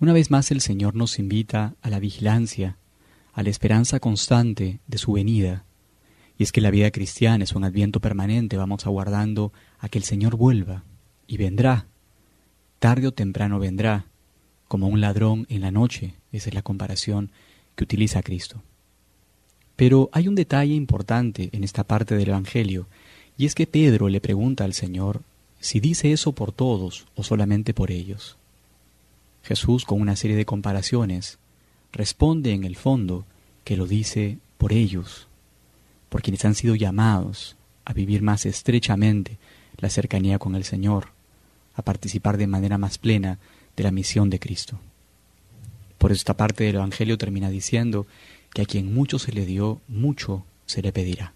Una vez más el Señor nos invita a la vigilancia, a la esperanza constante de su venida. Y es que la vida cristiana es un adviento permanente, vamos aguardando a que el Señor vuelva, y vendrá, tarde o temprano vendrá, como un ladrón en la noche, esa es la comparación que utiliza Cristo. Pero hay un detalle importante en esta parte del Evangelio, y es que Pedro le pregunta al Señor si dice eso por todos o solamente por ellos. Jesús, con una serie de comparaciones, responde en el fondo que lo dice por ellos, por quienes han sido llamados a vivir más estrechamente la cercanía con el Señor, a participar de manera más plena de la misión de Cristo. Por eso esta parte del Evangelio termina diciendo que a quien mucho se le dio, mucho se le pedirá.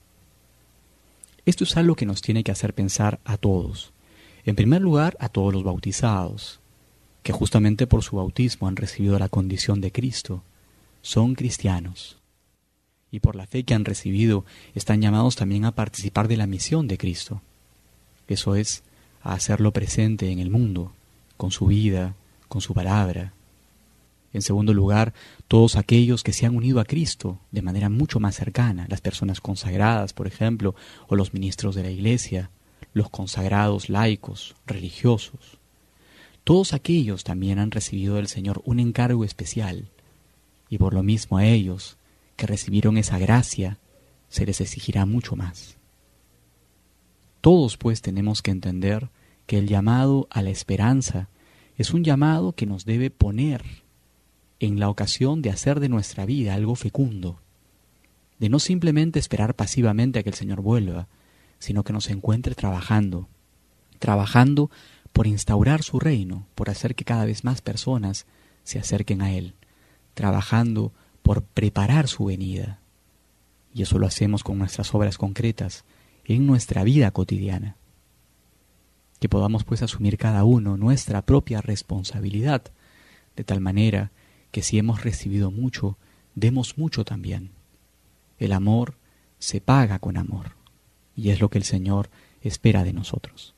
Esto es algo que nos tiene que hacer pensar a todos. En primer lugar, a todos los bautizados, que justamente por su bautismo han recibido la condición de Cristo, son cristianos. Y por la fe que han recibido, están llamados también a participar de la misión de Cristo. Eso es, a hacerlo presente en el mundo, con su vida, con su palabra. En segundo lugar, todos aquellos que se han unido a Cristo de manera mucho más cercana, las personas consagradas, por ejemplo, o los ministros de la Iglesia, los consagrados laicos, religiosos. Todos aquellos también han recibido del Señor un encargo especial, y por lo mismo a ellos, que recibieron esa gracia, se les exigirá mucho más. Todos pues tenemos que entender que el llamado a la esperanza es un llamado que nos debe poner en la ocasión de hacer de nuestra vida algo fecundo, de no simplemente esperar pasivamente a que el Señor vuelva, sino que nos encuentre trabajando por instaurar su reino, por hacer que cada vez más personas se acerquen a Él, trabajando por preparar su venida. Y eso lo hacemos con nuestras obras concretas, en nuestra vida cotidiana. Que podamos pues asumir cada uno nuestra propia responsabilidad, de tal manera que si hemos recibido mucho, demos mucho también. El amor se paga con amor, y es lo que el Señor espera de nosotros.